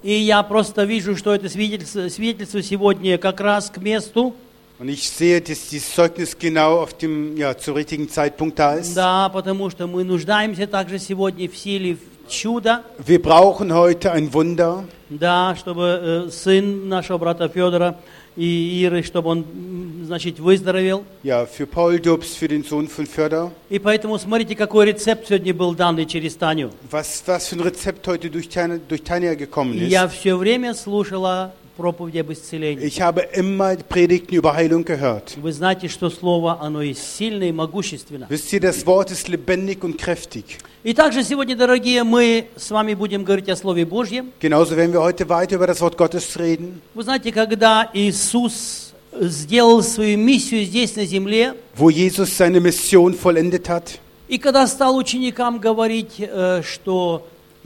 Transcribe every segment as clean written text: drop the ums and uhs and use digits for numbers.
И я просто вижу, что это свидетельство сегодня как раз к месту. Und ich sehe, dass dieses Zeugnis genau auf dem, zur richtigen Zeitpunkt da ist. Да, потому что мы нуждаемся также сегодня в силе чуда. Wir brauchen heute ein Wunder. Да, чтобы сын нашего брата Федора и Иры, чтобы он, значит, выздоровел. Ja, für Paul Dubs, für den Sohn von Förder. И поэтому смотрите, какой рецепт сегодня был данный через Таню. Was für ein Rezept heute durch Tanja gekommen ist. Я все время слушала проповеди об исцелении. Ich habe immer Predigten über Heilung gehört. Вы знаете, что слово, оно и сильно, и могущественно. Wisst ihr, das Wort ist lebendig und kräftig. И также сегодня, дорогие, мы с вами будем говорить о Слове Божьем. Genauso werden wir heute weiter über das Wort Gottes reden. Вы знаете, когда Иисус сделал свою миссию здесь на земле, Wo Jesus seine Mission vollendet hat. и когда стал ученикам говорить, что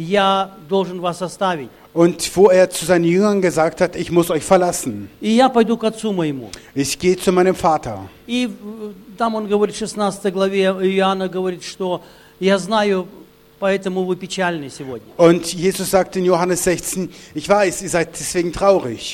я должен вас оставить. Und wo zu seinen Jüngern gesagt hat, ich muss euch verlassen. И я пойду к отцу моему. Ich gehe zu meinem Vater. И там он говорит, в 16 главе Иоанна говорит, что я знаю, поэтому вы печальны сегодня. Und Jesus sagt in Johannes 16, ich weiß, ihr seid deswegen traurig.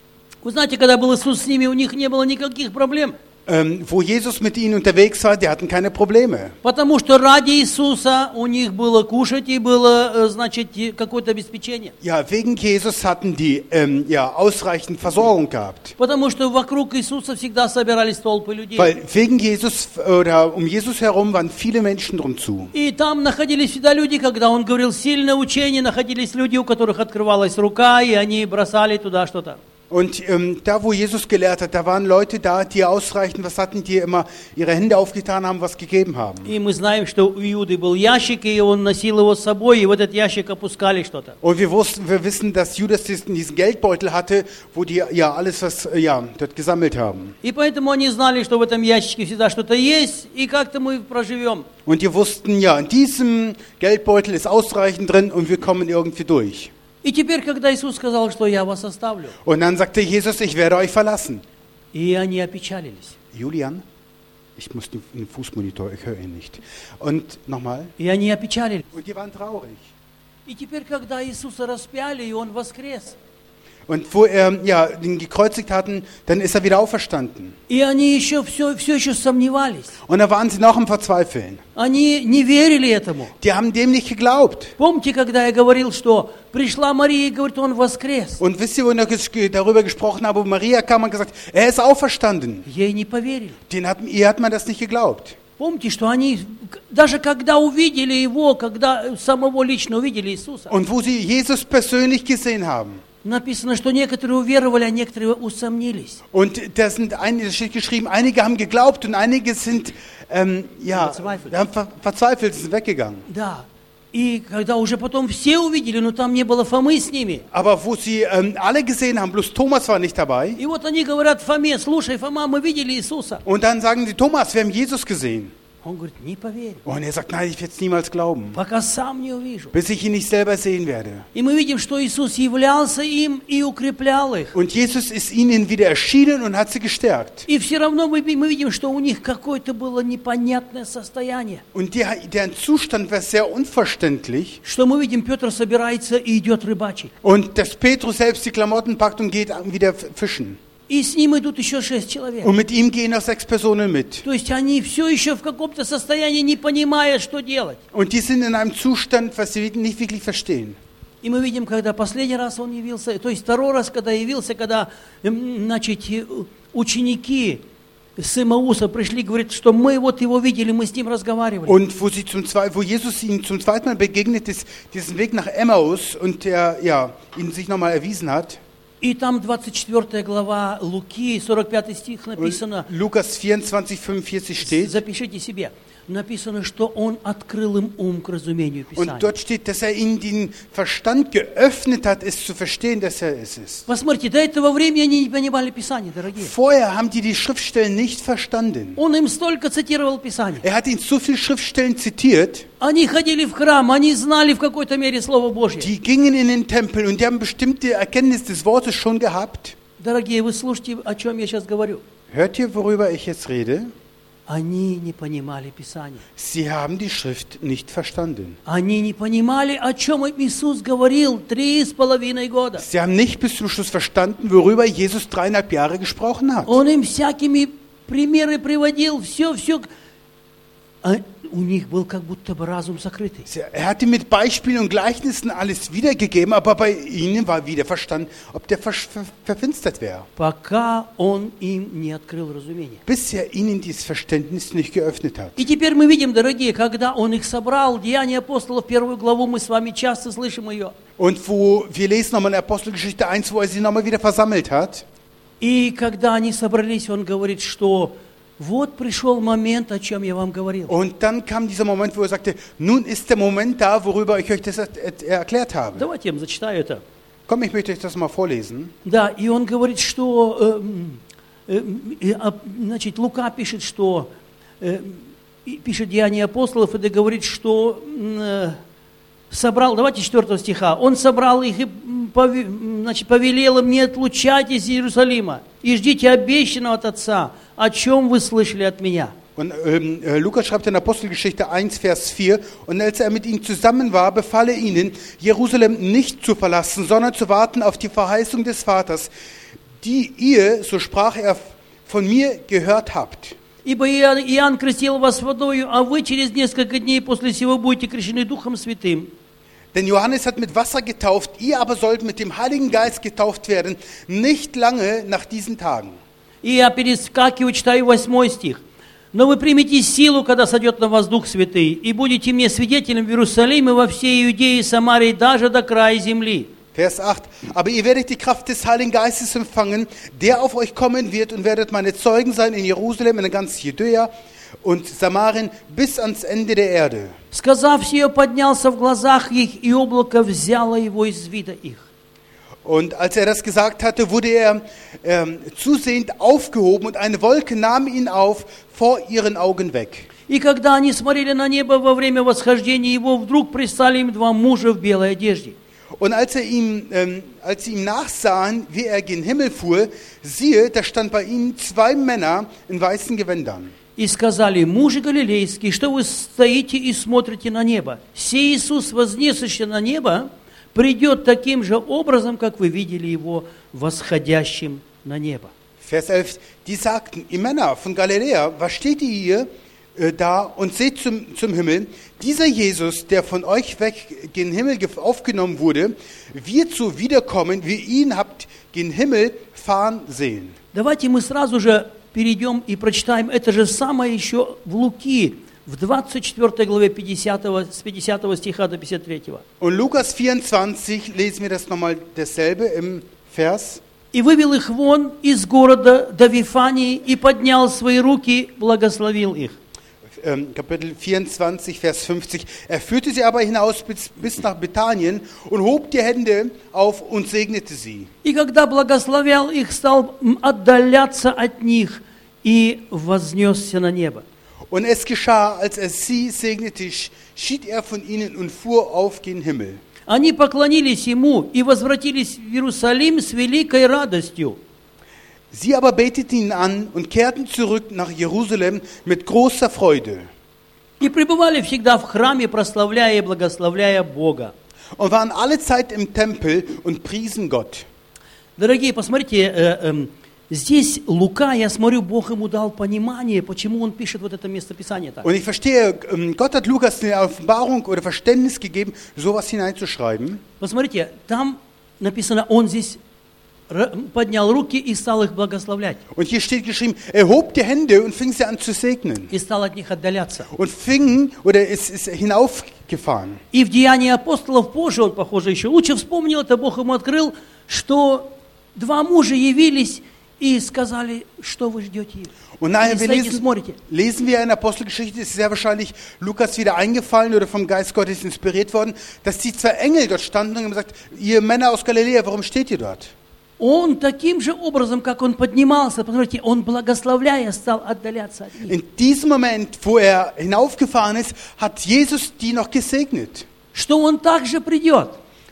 Вы знаете, когда был Иисус с ними, у них не было никаких проблем. Wo Jesus mit ihnen unterwegs war, die hatten keine Probleme. Потому что ради Иисуса у них было кушать и было, значит, какое-то обеспечение. Ja, wegen Jesus hatten die ausreichend Versorgung gehabt. Потому что вокруг Иисуса всегда собирались толпы людей. Weil wegen Jesus oder um Jesus herum waren viele Menschen drum zu. И там находились всегда люди, когда он говорил сильное учение, находились люди, у которых открывалась рука, и они бросали туда что-то. Und da, wo Jesus gelehrt hat, da waren Leute da, die ausreichend, was hatten, die immer ihre Hände aufgetan haben, was gegeben haben. И мы знаем, что у Иуды был ящик, и он носил его с собой, и в этот ящик опускали что-то. Und wir wissen, dass Judas diesen Geldbeutel hatte, wo die alles, was dort gesammelt haben. И поэтому они знали, что в этом ящике всегда что-то есть, и как-то мы проживем. Und die wussten, in diesem Geldbeutel ist ausreichend drin und wir kommen irgendwie durch. И теперь, когда Иисус сказал, что я вас оставлю, Und dann sagte Jesus, ich werde euch verlassen. и они опечалились. Julian, ich muss den Fußmonitor, ich höre ihn nicht. Und nochmal. И они опечалились. Und die waren traurig. И теперь, когда Иисуса распяли, и Он воскрес, Und wo den gekreuzigt hatten, dann ist er wieder auferstanden. и они еще все еще сомневались. Und da waren sie noch im Verzweifeln. Они не верили этому. Die haben dem nicht geglaubt. Помните, когда я говорил, что пришла Мария и говорит, Он воскрес? Und wisst ihr, wo ich darüber gesprochen habe, wo Maria kam und gesagt, er ist auferstanden. Ей не поверили. Ihr hat man das nicht geglaubt. Помните, что они, даже когда увидели Его, когда самого лично увидели Иисуса, Und wo sie Jesus persönlich gesehen haben. написано, что некоторые уверовали, а некоторые усомнились. Und da steht geschrieben, einige haben geglaubt und einige sind verzweifelt, sind weggegangen. Да. И когда уже потом все увидели, но там не было Фомы с ними. Aber wo sie alle gesehen haben, bloß Thomas war nicht dabei. И вот они говорят Фоме, слушай, Фома, мы видели Иисуса. Und dann sagen sie, Thomas, wir haben Jesus gesehen. Он говорит, не поверю. Und er sagt, nein, ich werde es niemals glauben, Пока сам не увижу. bis ich ihn nicht selber sehen werde. И мы видим, что Иисус являлся им и укреплял их. Und Jesus ist ihnen wieder erschienen und hat sie gestärkt. И все равно мы видим, что у них какое-то было непонятное состояние. Und deren Zustand war sehr unverständlich. Что мы видим, Петр собирается и идет рыбачить. Und dass Petrus selbst die Klamotten packt und geht wieder fischen. И с ним идут еще 6 человек. Und mit ihm gehen noch 6 Personen mit. То есть они все еще в каком-то состоянии, не понимая, что делать. Und die sind in einem Zustand, was sie nicht wirklich verstehen. И мы видим, когда последний раз он явился, то есть второй раз, когда явился, когда, значит, ученики с Имауса пришли, говорят, что мы вот его видели, мы с ним разговаривали. Und wo Jesus ihnen zum zweiten Mal begegnet ist, diesen Weg nach Emmaus und der ihnen sich nochmal erwiesen hat. И там 24 глава Луки, 45 стих написано. Lukas 24:45 steht. Запишите себе. Написано, что Он открыл им ум к разумению Писания. Und dort steht, dass ihnen den Verstand geöffnet hat, es zu verstehen, dass es ist. Посмотрите, до этого времени они не понимали Писание, дорогие. Vorher haben die Schriftstellen nicht verstanden. Он им столько цитировал Писание. Er hat ihnen so viele Schriftstellen zitiert. Они ходили в храм, они знали в какой-то мере Слово Божье. Die gingen in den Tempel und die haben bestimmte Erkenntnis des Wortes schon gehabt. Дорогие, вы слушайте, о чем я сейчас говорю. Hört ihr, worüber ich jetzt rede? Они не понимали Писание. Sie haben die Schrift nicht verstanden. Они не понимали, о чем Иисус говорил 3,5 года. Sie haben nicht bis zum Schluss verstanden, worüber Jesus 3,5 Jahre gesprochen hat. Он им всякими примеры приводил, все. А у них был как будто бы разум закрытый. Er hatte mit Beispielen und Gleichnissen alles wiedergegeben, aber bei ihnen war wieder verstanden, ob der verfinstert wäre. Пока он им не открыл разумение. Bis er ihnen dieses Verständnis nicht geöffnet hat. И теперь мы видим, дорогие, когда он их собрал, Деяния апостолов, 1 главу, мы с вами часто слышим ее. Und wo wir lesen nochmal in Apostelgeschichte 1, wo er sie nochmal wieder versammelt hat. И когда они собрались, он говорит, что вот пришел момент, о чем я вам говорил. Und dann kam dieser Moment, wo er sagte, nun ist der Moment da, worüber ich euch das erklärt habe. Давайте я вам зачитаю это. Komm, ich möchte euch das mal vorlesen. Да, и он говорит, что, значит, Лука пишет, что, пишет Деяния апостолов, и говорит, что собрал, давайте 4 стиха, он собрал их и значит, повелел им: не отлучайтесь из Иерусалима и ждите обещанного от Отца, о чем вы слышали от меня. Und Lukas schreibt in Apostelgeschichte 1, Vers 4, und als er mit ihnen zusammen war, befahl er ihnen, Jerusalem nicht zu verlassen, sondern zu warten auf die Verheißung des Vaters, die ihr, so sprach er, von mir gehört habt. Ибо Иоанн крестил вас водою, а вы через несколько дней после сего будете крещены Духом Святым. Denn Johannes hat mit Wasser getauft, ihr aber sollt mit dem Heiligen Geist getauft werden, nicht lange nach diesen Tagen. И я перескакиваю, читаю 8 стих. «Но вы примете силу, когда сойдет на вас Дух Святый, и будете мне свидетелем в Иерусалиме, во всей Иудее и Самарии, даже до края земли». Vers 8. Aber ihr werdet die Kraft des Heiligen Geistes empfangen, der auf euch kommen wird, und werdet meine Zeugen sein in Jerusalem, in ganz Judäa und Samarien bis ans Ende der Erde. Сказав сие, поднялся в глазах их, и облако взяло его из вида их. Und als er das gesagt hatte, wurde er zusehend aufgehoben, und eine Wolke nahm ihn auf vor ihren Augen weg. И когда они смотрели на небо во время восхождения его, вдруг предстали им 2 мужа в белой одежде. Und als sie ihm nachsahen, wie er gen Himmel fuhr, siehe, da stand bei ihm 2 Männer in weißen Gewändern. И сказали: мужи галилейские, что вы стоите и смотрите на небо? Сей Иисус, вознесшийся на небо, придет таким же образом, как вы видели его восходящим на небо. Vers 11, die sagten, ihr Männer von Galiläa, was steht ihr hier da und seht zum Himmel? Dieser Jesus, der von euch weg gen Himmel aufgenommen wurde, wird so wiederkommen, wie ihr ihn habt gen Himmel fahren sehen. Давайте мы сразу же перейдем и прочитаем это же самое еще в Луки, в 24 главе с 50 стиха до 53. Und Lukas 24 lesen wir das nochmal dasselbe im Vers. «И вывел их вон из города до Вифании, и поднял свои руки, благословил их». Kapitel 24, Vers 50. Er führte sie aber hinaus bis nach Bethanien und hob die Hände auf und segnete sie. И когда благословлял их, стал отдаляться от них и вознесся на небо. Und es geschah, als er sie segnete, schied er von ihnen und fuhr auf gen Himmel. Они поклонились ему и возвратились в Иерусалим с великой радостью. Sie aber beteten ihn an und kehrten zurück nach Jerusalem mit großer Freude. И пребывали всегда в храме, прославляя и благословляя Бога. Und waren alle Zeit im Tempel und priesen Gott. Дорогие, посмотрите, здесь Лука, я смотрю, Бог ему дал понимание, почему он пишет вот это местописание так. Und ich verstehe, Gott hat Lukas eine Offenbarung oder Verständnis gegeben, sowas hineinzuschreiben. Посмотрите, там написано, он здесь поднял руки и стал их благословлять. Und hier steht geschrieben, er hob die Hände und fing sie an zu segnen. И стал от них отдаляться. Und fing, oder ist hinaufgefahren. И в Деянии апостолов позже, он, похоже, еще лучше вспомнил это, Бог ему открыл, что 2 мужа явились и сказали, что вы ждете их. Und nachher lesen wir in der Apostelgeschichte, es ist sehr wahrscheinlich Lukas wieder eingefallen oder vom Geist Gottes inspiriert worden, dass die 2 Engel dort standen und haben gesagt, ihr Männer aus Galiläa, warum steht ihr dort? Он таким же образом, как он поднимался, посмотрите, он, благословляя, стал отдаляться от них. In diesem Moment, wo er hinaufgefahren ist, hat Jesus die noch gesegnet. Что он также придет.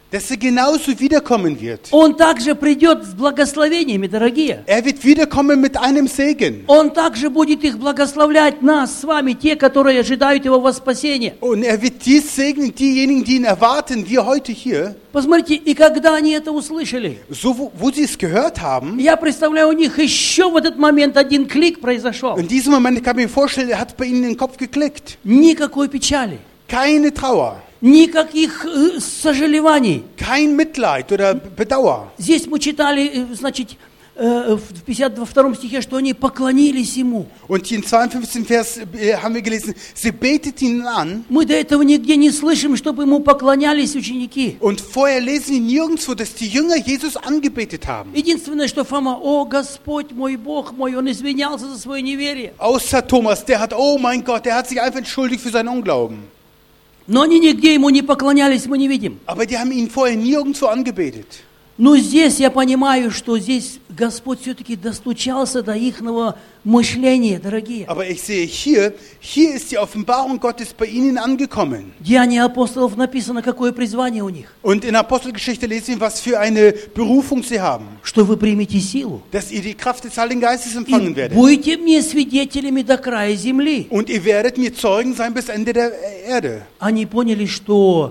dass er genauso wiederkommen wird. Он также придет с благословениями, дорогие. Er wird wiederkommen mit einem Segen. Он также будет их благословлять, нас с вами, те, которые ожидают Его во спасение. Und er wird dies segnen, diejenigen, die ihn erwarten, wir heute hier. Посмотрите, и когда они это услышали, So, wo sie es gehört haben, я представляю, у них еще в этот момент один клик произошел. in diesem Moment kann ich mir vorstellen, er hat bei ihnen den Kopf geklickt. Никакой печали, Keine Trauer, никаких сожалеваний. kein Mitleid oder Bedauer. Здесь мы читали, значит, в 52 стихе, что они поклонились Ему. Und hier in 52. Vers haben wir gelesen, sie beteten ihn an. Мы до этого нигде не слышим, чтобы Ему поклонялись ученики. Und vorher lesen wir nirgendwo, dass die Jünger Jesus angebetet haben. Единственное, что Фома, о Господь мой, Бог мой, он извинялся за свое неверие. Außer Thomas, der hat, oh mein Gott, der hat sich einfach entschuldigt für seinen Unglauben. Но они нигде Ему не поклонялись, мы не видим. Aber die haben ihn vorher nirgendwo angebetet. Но здесь я понимаю, что здесь Господь все-таки достучался до ихного мышления, дорогие. Aber ich sehe hier ist die Offenbarung Gottes bei ihnen angekommen. Деяния апостолов написано, какое призвание у них. Und in der Apostelgeschichte lesen wir, was für eine Berufung sie haben. Что вы примете силу. Dass ihr die Kraft des Heiligen Geistes empfangen И werdet. будете мне свидетелями до края земли. Und ihr werdet mir Zeugen sein bis Ende der Erde. Они поняли, что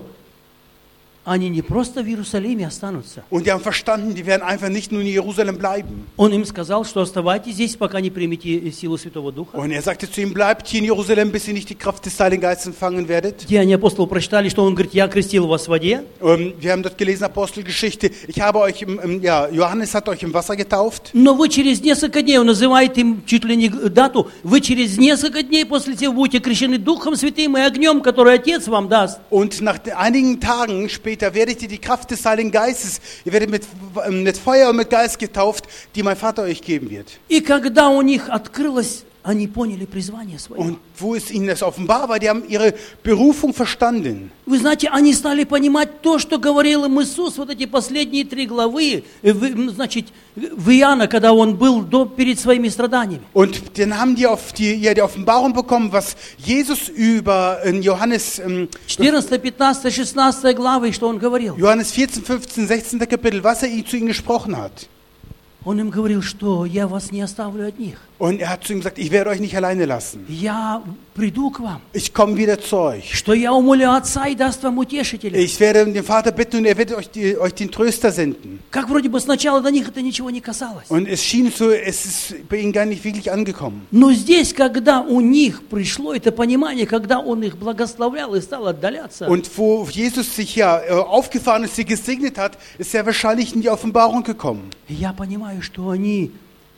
они не просто в Иерусалиме останутся. Und die haben verstanden, die werden einfach nicht nur in Jerusalem bleiben. Он им сказал, что оставайтесь здесь, пока не примете силу Святого Духа. Und er sagte zu ihm, bleibt hier in Jerusalem, bis ihr nicht die Kraft des Heiligen Geistes empfangen werdet. Деяния апостолов прочитали, что он говорит, я крестил вас в воде. Wir haben dort gelesen, Apostelgeschichte, ich habe euch, Johannes hat euch im Wasser getauft. Но вы через несколько дней, он называет им чуть ли не дату, вы через несколько дней после этого будете крещены Духом Святым и огнем, который Отец вам даст. Und nach einigen Tagen später werdet ihr die Kraft des Heiligen Geistes, ihr werdet mit Feuer und mit Geist getauft, die mein Vater euch geben wird. И когда у них открылось, они поняли призвание свое. Und wo es ihnen das offenbar war, die haben ihre Berufung verstanden. Вы знаете, они стали понимать то, что говорил им Иисус, вот эти последние 3 главы, значит, в Иоанна, когда он был перед своими страданиями. Und dann haben die die Offenbarung bekommen, was Jesus über Johannes 14, 15, 16 главы, что он говорил. Johannes 14, 15, 16. Kapitel, was er zu ihnen gesprochen hat. Он им говорил, что я вас не оставлю одних. Und er hat zu ihm gesagt, ich werde euch nicht alleine lassen. Я приду к вам. Ich komme wieder zu euch. Что я умолю Отца и даст вам утешителя. Ich werde den Vater bitten und er wird euch den Tröster senden. Как вроде бы сначала до них это ничего не касалось. Und es schien so, es ist bei ihnen gar nicht wirklich angekommen. Но здесь, когда у них пришло это понимание, когда он их благословлял и стал отдаляться. Und wo Jesus sich aufgefahren ist, sie gesegnet hat, ist er wahrscheinlich in die Offenbarung gekommen. Я понимаю, что они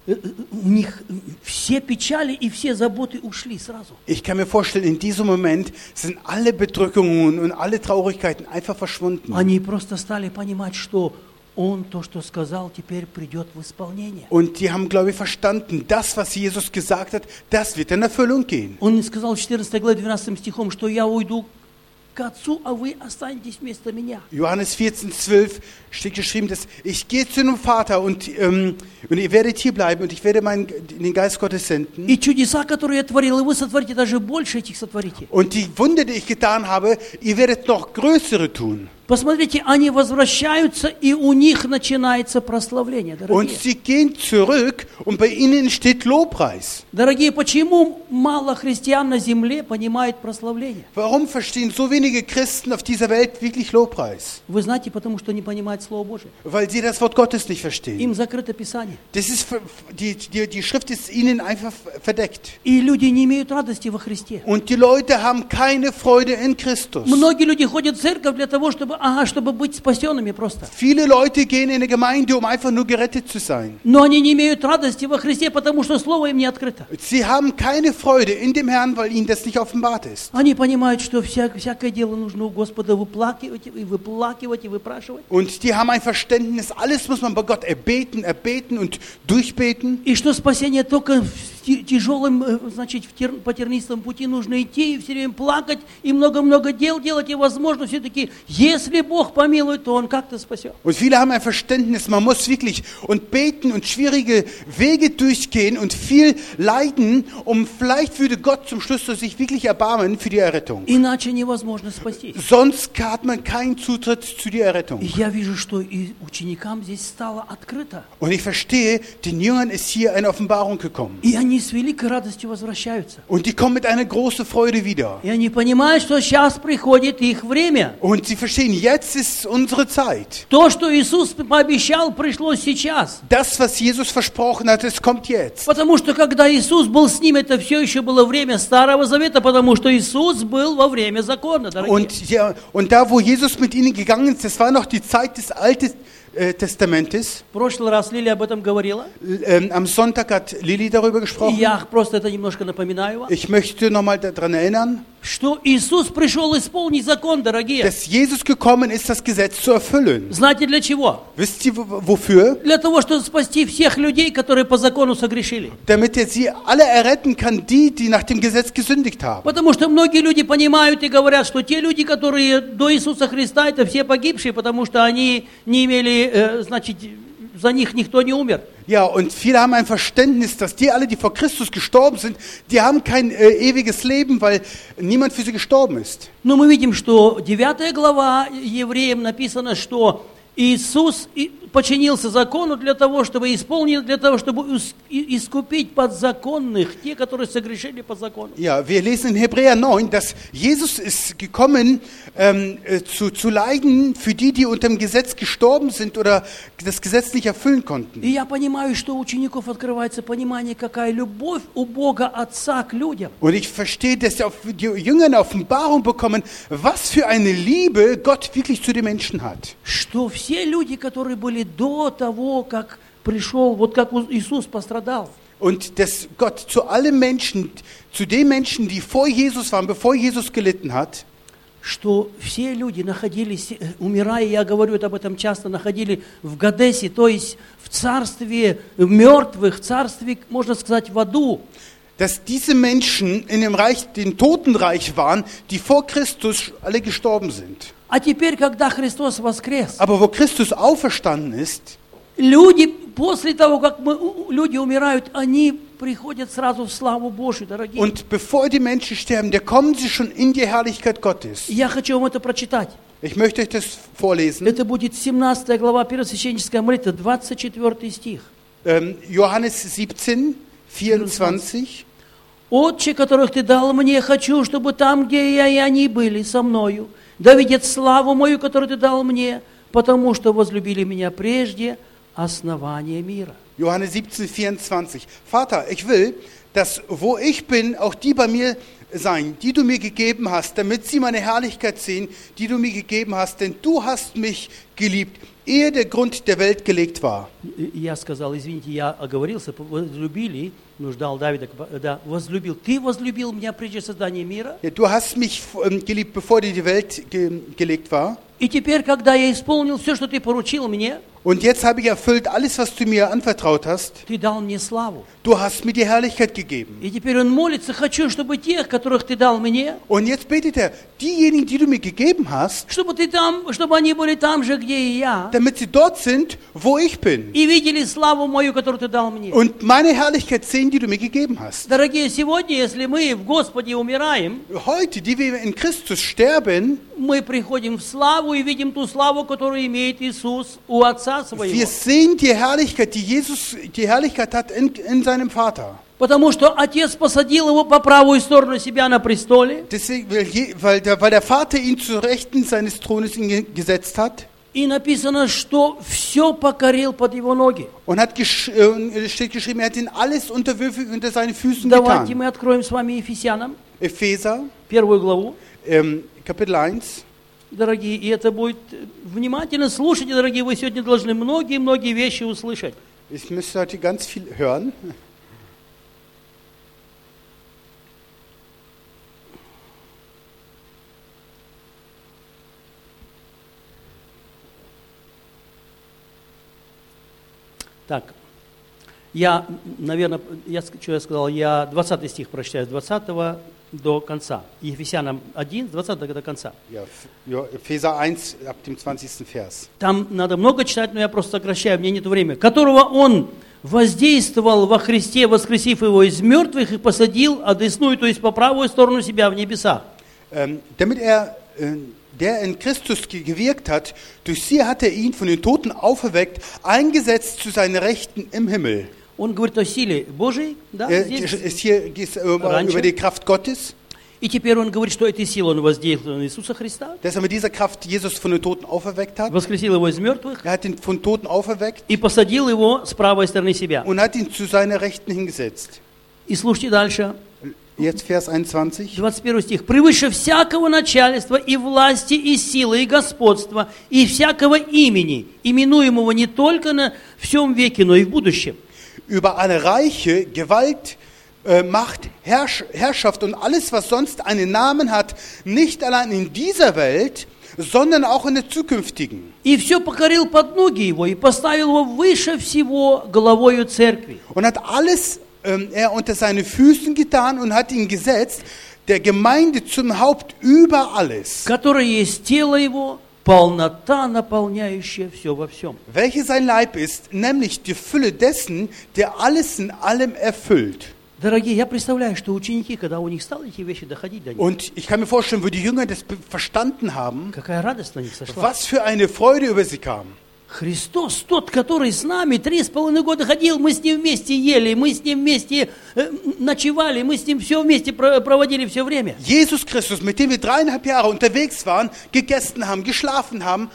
у них все печали и все заботы ушли сразу. Ich kann mir vorstellen, in diesem Moment sind alle Bedrückungen und alle Traurigkeiten einfach verschwunden. Они просто стали понимать, что он то, что сказал, теперь придет в исполнение. Und die haben, glaube ich, verstanden, das, was Jesus gesagt hat, das wird in Erfüllung gehen. Он сказал в 14 главе 12 стихом, что я уйду к Отцу, а вы останетесь вместо меня. Johannes 14, 12 steht geschrieben, dass ich gehe zu dem Vater und ihr werdet hier bleiben und ich werde den Geist Gottes senden. И чудеса, которые я творил, и вы сотворите даже больше этих сотворите. Und die Wunder, die ich getan habe, ihr werdet noch größere tun. Посмотрите, они возвращаются, и у них начинается прославление, Und дорогие. sie gehen zurück und bei ihnen steht Lobpreis. Дорогие, почему мало христиан на земле понимают прославление? Warum verstehen so wenige Christen auf dieser Welt wirklich Lobpreis? Вы знаете, потому что не понимают Слово Божие. Weil sie das Wort Gottes nicht verstehen. Им закрыто Писание. Das ist, die Schrift ist ihnen einfach verdeckt. И люди не имеют радости во Христе. Und die Leute haben keine Freude in Christus. Многие люди ходят в церковь для того, чтобы быть спасенными просто. Viele Leute gehen in eine Gemeinde, um einfach nur gerettet zu sein. Но они не имеют радости во Христе, потому что Слово им не открыто. Sie haben keine Freude in dem Herrn, weil ihnen das nicht offenbart ist. Они понимают, что всякое дело нужно у Господа выплакивать, и выплакивать, и выпрашивать. Und die haben ein Verständnis, alles muss man bei Gott erbeten und durchbeten. И что спасение только тяжелым, значит, по тернистому пути нужно идти, и все время плакать, и много-много дел делать, и, возможно, все-таки, если Бог помилует, то Он как-то спасет. Und viele haben ein Verständnis, man muss wirklich und beten und schwierige Wege durchgehen und viel leiden, vielleicht würde Gott zum Schluss sich wirklich erbarmen für die Errettung. Иначе невозможно спастись. Sonst hat man keinen Zutritt zu der Errettung. И я вижу, что и ученикам здесь стало открыто. Und ich verstehe, den Jüngern ist hier eine Offenbarung gekommen. И они с великой радостью возвращаются. Und die kommen mit einer großen Freude wieder. И они понимают, что сейчас приходит их время. Und sie verstehen, jetzt ist unsere Zeit. То, что Иисус пообещал, пришло сейчас. Das, was Jesus versprochen hat, es kommt jetzt. Потому что когда Иисус был с ним, это все еще было время Старого Завета, потому что Иисус был во время закона, дорогие. Und da, wo Jesus mit ihnen gegangen ist, das war noch die Zeit des Alten Testamentes. В прошлый раз Лилия об этом говорила. Am Sonntag hat Lili darüber И gesprochen. я просто это немножко напоминаю вам. Ich möchte nochmal daran erinnern, Что Иисус пришел исполнить закон, дорогие. dass Jesus gekommen ist, das Gesetz zu erfüllen. Знаете для чего? Wisst ihr wofür? Для того, чтобы спасти всех людей, которые по закону согрешили. Damit er sie alle erretten kann, die nach dem Gesetz gesündigt haben. Потому что многие люди понимают и говорят, что те люди, которые до Иисуса Христа, это все погибшие, потому что они не имели, значит, за них никто не умер. Ja, und viele haben ein Verständnis, dass die alle, die vor Christus gestorben sind, die haben kein ewiges Leben, weil niemand für sie gestorben ist. Но мы видим, что 9 глава Евреям написано, что Иисус подчинился закону для того, чтобы исполнить, для того, чтобы искупить подзаконных, те, которые согрешили по закону. Ja, wir lesen in Hebräer 9, dass Jesus ist gekommen, zu leiden für die unter dem Gesetz gestorben sind oder das Gesetz nicht erfüllen konnten. И я понимаю, что у учеников открывается понимание, какая любовь у Бога Отца к людям. Und ich verstehe, dass die Jünger eine Offenbarung bekommen, was für eine Liebe Gott wirklich zu den Menschen hat. Что все люди, которые были до того, как пришел, вот как Иисус пострадал. Und dass Gott zu allen Menschen, zu den Menschen, die vor Jesus waren, bevor Jesus gelitten hat, что все люди находились, умирая, я говорю об этом часто, находили в Гадесе, то есть в царстве мертвых, в царстве, можно сказать, в аду. Dass diese Menschen in dem Reich, dem Totenreich waren, die vor Christus alle gestorben sind. А теперь, когда Христос воскрес, Aber wo Christus auferstanden ist, люди, после того, как люди умирают, они приходят сразу в славу Божию, дорогие. und bevor die Menschen sterben, da kommen sie schon in die Herrlichkeit Gottes. Я хочу вам это прочитать. Ich möchte euch das vorlesen. Это будет 17 глава, первосвященническая молитва, 24 стих. Johannes 17, 24. «Отче, которых Ты дал мне, хочу, чтобы там, где я, и они были со мною, да видят славу мою, которую Ты дал мне, потому что возлюбили меня прежде основания мира». Johannes 17, 24. Vater, ich will, dass wo ich bin, auch die bei mir sein, die du mir gegeben hast, damit sie meine Herrlichkeit sehen, die du mir gegeben hast, denn du hast mich geliebt, ehe der Grund der Welt gelegt war. Я сказал, извините, я оговорился, возлюбили, ну, ждал Давида, да, возлюбил. Ты возлюбил меня прежде создания мира? Ja, du hast mich geliebt, bevor die Welt gelegt war. И теперь, когда я исполнил все, что Ты поручил мне, Und jetzt habe ich erfüllt alles, was du mir anvertraut hast. Ты дал мне славу. Du hast mir die Herrlichkeit gegeben. И теперь он молится, хочу, чтобы тех, которых Ты дал мне, Und jetzt betet er, diejenigen, die du mir gegeben hast, чтобы они были там же, где и я, damit sie dort sind, wo ich bin. и видели славу мою, которую Ты дал мне. Und meine Herrlichkeit sehen, die du mir gegeben hast. Дорогие, сегодня, если мы в Господе умираем, Heute, die wir in Christus sterben, мы приходим в славу и видим ту славу, которую имеет Иисус у Отца Своего. wir sehen die Herrlichkeit, die Jesus die Herrlichkeit hat in seinem Vater. Потому что Отец посадил его по правую сторону себя на престоле. Deswegen, weil der Vater ihn zur Rechten seines Thrones gesetzt hat. И написано, что все покорил под его ноги. Und steht geschrieben, er hat ihn alles unterwürfig unter seine Füßen Давайте getan. мы откроем с вами Ефесянам, Epheser, 1 главу. Kapitel 1. Дорогие, и это будет внимательно слушайте, дорогие, вы сегодня должны многие-многие вещи услышать. Ich müsste heute ganz viel hören. Так, наверное, что я сказал, я 20 стих прочитаю, с 20 до конца. Ефесянам 1, с 20 до конца. Ja, Epheser 1 ab dem 20. Vers. Там надо много читать, но я просто сокращаю, мне нет времени. Которого Он воздействовал во Христе, воскресив Его из мертвых и посадил одесную, то есть по правую сторону себя в небесах. Damit der in Christus gewirkt hat, durch sie hat er ihn von den Toten auferweckt, eingesetzt zu seiner Rechten im Himmel. Он говорит о силе Божией, да, здесь. Hier geht es über die Kraft Gottes. И теперь он говорит, что этой силой он воздействовал на Иисуса Христа, Dass er mit dieser Kraft Jesus von den Toten auferweckt hat. воскресил Его из мертвых Er hat ihn von Toten auferweckt и посадил Его с правой стороны себя. und hat ihn zu seiner Rechten hingesetzt. И слушайте дальше, Jetzt Vers 21. 21 стих. «Превыше всякого начальства и власти, и силы, и господства, и всякого имени, именуемого не только на всем веке, но и в будущем». Über alle Reiche, Gewalt, Macht, Herrschaft und alles, was sonst einen Namen hat, nicht allein in dieser Welt, sondern auch in der zukünftigen. «И все покорил под ноги Его, и поставил Его выше всего главою церкви». Und hat alles er unter seine Füßen getan und hat ihn gesetzt, der Gemeinde zum Haupt über alles. «Которое есть тело Его, полнота, наполняющая все во всем». Welche sein Leib ist, nämlich die Fülle dessen, der alles in allem erfüllt. Дорогие, я представляю, что ученики, когда у них стали эти вещи доходить до них, Und ich kann mir vorstellen, wo die Jünger das verstanden haben, какая радость на них сошла. was für eine Freude über sie kam. Христос, тот, который с нами 3,5 года ходил, мы с Ним вместе ели, мы с Ним вместе ночевали, мы с Ним все вместе проводили все время. Jesus Christus, mit dem wir 3,5 Jahre unterwegs waren, gegessen haben, geschlafen haben.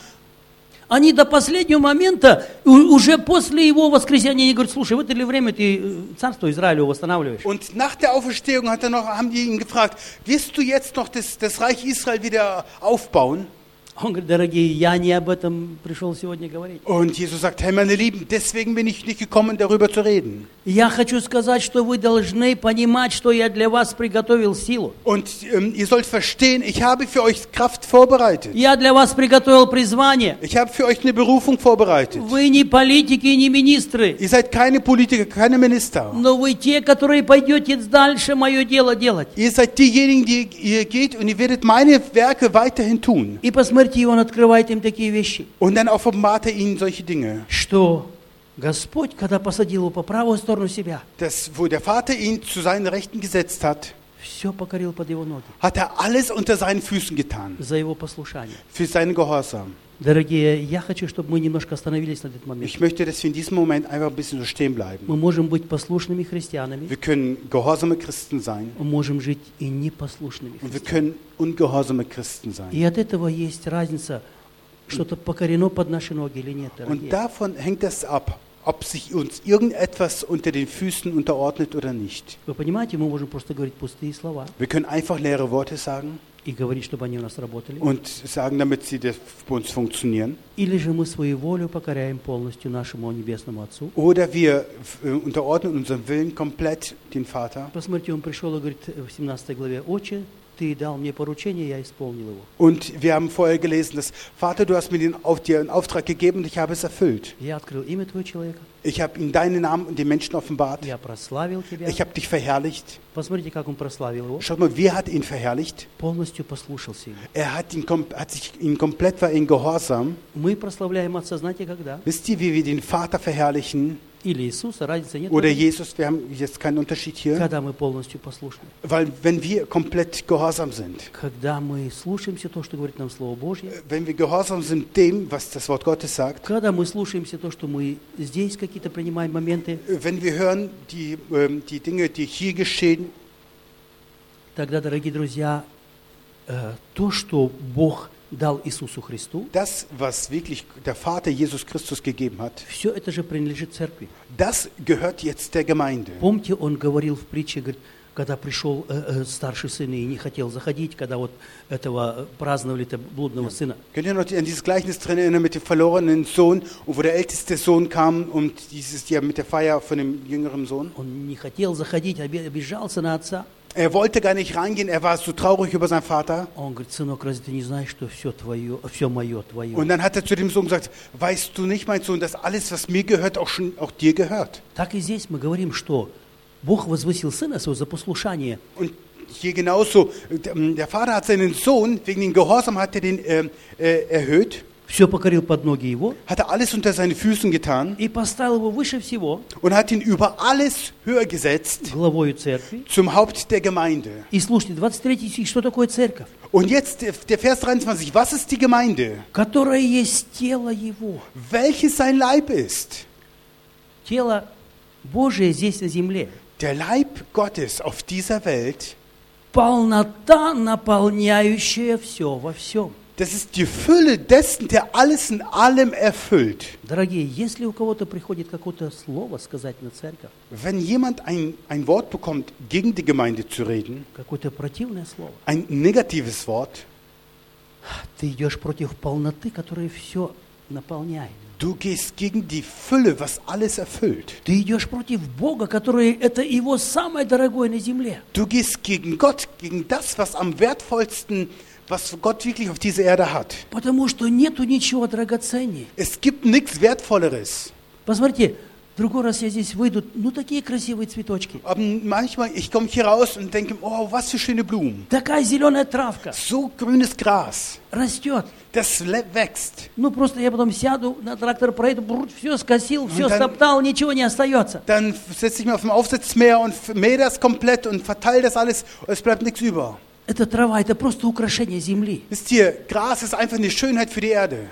Они до последнего момента, уже после Его воскресения, они говорят, слушай, в это ли время ты царство Израилю восстанавливаешь? Und nach der Auferstehung haben die ihn gefragt, wirst du jetzt noch das Reich Israel wieder aufbauen? Он говорит, дорогие, я не об этом пришел сегодня говорить. Und Jesus sagt, hey meine Lieben, deswegen bin ich nicht gekommen, darüber zu reden. Я хочу сказать, что вы должны понимать, что я для вас приготовил силу. Und ihr sollt verstehen, ich habe für euch Kraft vorbereitet. Я для вас приготовил призвание. Ich habe für euch eine Berufung vorbereitet. Вы не политики и не министры, Ihr seid keine Politiker, keine Minister. но вы те, которые пойдете дальше мое дело делать. Ihr seid diejenigen, die ihr geht und ihr werdet meine Werke weiterhin tun. И посмотрите, и Он открывает им такие вещи, Und dann offenbart er ihnen solche Dinge. что Господь, когда посадил Его по правую сторону себя, Das, wo der Vater ihn zu seinen Rechten gesetzt hat, все покорил под Его ноги hat er alles unter seinen Füßen getan. за Его послушание. Für seinen Gehorsam. Дорогие, я хочу, чтобы мы немножко остановились на этот момент. Ich möchte, dass wir in diesem Moment einfach ein bisschen so stehen bleiben. Мы можем быть послушными христианами, Wir können gehorsame Christen sein мы можем жить и непослушными und wir христианами. können ungehorsame Christen sein. И от этого есть разница, что-то покорено под наши ноги или нет, Und дорогие. davon hängt es ab, ob sich uns irgendetwas unter den Füßen unterordnet oder nicht. Вы понимаете, мы можем просто говорить пустые слова Wir können einfach leere Worte sagen и говорить, чтобы они у нас работали. und sagen, damit sie bei uns funktionieren. Или же мы свою волю покоряем полностью нашему Небесному Отцу. Oder wir unterordnen unseren Willen komplett den Vater. Посмотрите, он пришел и говорит в 17 главе, «Отче, ты дал мне поручение, я исполнил его». Und wir haben vorher gelesen, dass Vater, du hast mir dir einen Auftrag gegeben und ich habe es erfüllt. Я открыл имя Твоего человека, Ich habe ihm deinen Namen und den Menschen offenbart. я прославил Тебя. Ich habe dich verherrlicht. Посмотрите, как он прославил его. Schaut mal, wer hat ihn verherrlicht? Полностью послушался ему. Er hat sich ihn komplett war in Gehorsam. Мы прославляем Отца, знаете, когда? Wisst ihr, wie wir den Vater verherrlichen? Или Иисуса, разницы нет. Oder Jesus, wir haben jetzt keinen Unterschied hier. Когда мы полностью послушны. Weil wenn wir komplett gehorsam sind, Когда мы слушаемся то, что говорит нам Слово Божье. wenn wir gehorsam sind dem, was das Wort Gottes sagt, Когда мы слушаемся то, что мы здесь какие-то принимаем моменты. wenn wir hören die Dinge, die hier geschehen, Тогда, дорогие друзья, то, что Бог дал Иисусу Христу, das, was wirklich der Vater Jesus Christus gegeben hat, все это же принадлежит церкви. das gehört jetzt der Gemeinde. Помните, он говорил в притче, говорит, когда пришел старший сын и не хотел заходить, когда вот этого праздновали блудного сына. Könnt ihr noch an dieses Gleichnis drin erinnern mit dem verlorenen Sohn, und wo der älteste Sohn kam und dieses Jahr mit der Feier von dem jüngeren Sohn? Он не хотел заходить, обижался на отца. Er wollte gar nicht reingehen, er war so traurig über seinen Vater. Он говорит: сынок, разве ты не знаешь, что все твое, все мое твое? Und dann hat er zu dem Sohn gesagt, weißt du nicht, mein Sohn, dass alles, was mir gehört, auch dir gehört? Так и здесь мы говорим, что Бог возвысил сына своего за послушание. Und hier genauso, der Vater hat seinen Sohn, wegen dem Gehorsam hat er den erhöht, Все покорил под ноги его hat er alles unter seine Füßen getan и поставил его выше всего, und hat ihn über alles höher gesetzt главою церкви. zum Haupt der Gemeinde. И слушайте, 23 стих, что такое церковь? Und jetzt der Vers 23, was ist die Gemeinde? Которая есть тело его. Welches sein Leib ist? Тело Божие здесь на земле. Der Leib Gottes auf dieser Welt, Полнота, наполняющая все во всем. das ist die Fülle dessen, der alles in allem erfüllt. Дорогие, если у кого-то приходит какое-то слово сказать на церковь, Wenn jemand ein Wort bekommt, gegen die Gemeinde zu reden, какое-то противное слово, ein negatives Wort, ты идешь против полноты, которая все наполняет. du gehst gegen die Fülle, was alles erfüllt. Ты идешь против Бога, который это Его самое дорогое на земле. Du gehst gegen Gott, gegen das, was am wertvollsten, was Gott wirklich auf dieser Erde hat. Потому что нету ничего драгоценнее. Es gibt nichts Wertvolleres. Посмотрите, в другой раз я здесь выйду, такие красивые цветочки. Aber manchmal, ich komme hier raus und denke, oh, was für schöne Blumen. Такая зеленая травка So grünes Gras, растет. das wächst. Просто я потом сяду, на трактор проеду, все скосил, все dann- стоптал, ничего не остается. Dann setze ich mich auf dem Aufsitzmäher und mähe das komplett und verteile das alles. Es bleibt nichts über. Это трава, это просто украшение земли. Wisst ihr, Gras ist einfach eine Schönheit für die Erde.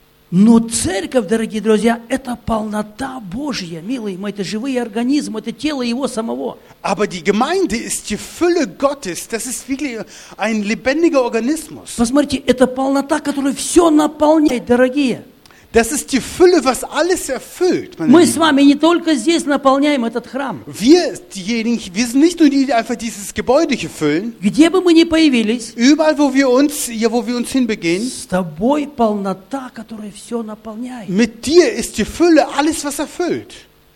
Но церковь, дорогие друзья, это полнота Божья, милые мои, это живые организмы, это тело Его самого. Aber die Gemeinde ist die Fülle Gottes. Das ist wirklich ein lebendiger Organismus. Посмотрите, это полнота, которая все наполняет, дорогие. Das ist die Fülle, was alles erfüllt. meine Мы Lieben. с вами не только здесь наполняем этот храм. Wir sind nicht nur die, die einfach dieses Gebäude hier füllen. Где бы мы ни появились, Überall, wo wir uns hinbegehen, с тобой полнота, которая все наполняет. mit dir ist die Fülle alles, was erfüllt.